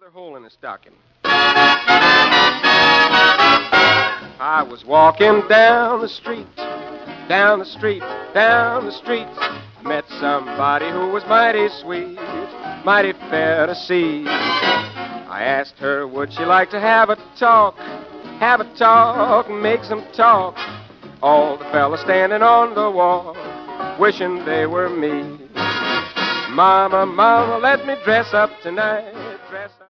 another hole in his stocking. I was walking down the street, down the street, down the street. Met somebody who was mighty sweet, mighty fair to see. I asked her, would she like to have a talk, make some talk. All the fellas standing on the wall, wishing they were me. Mama, mama, let me dress up tonight, dress up.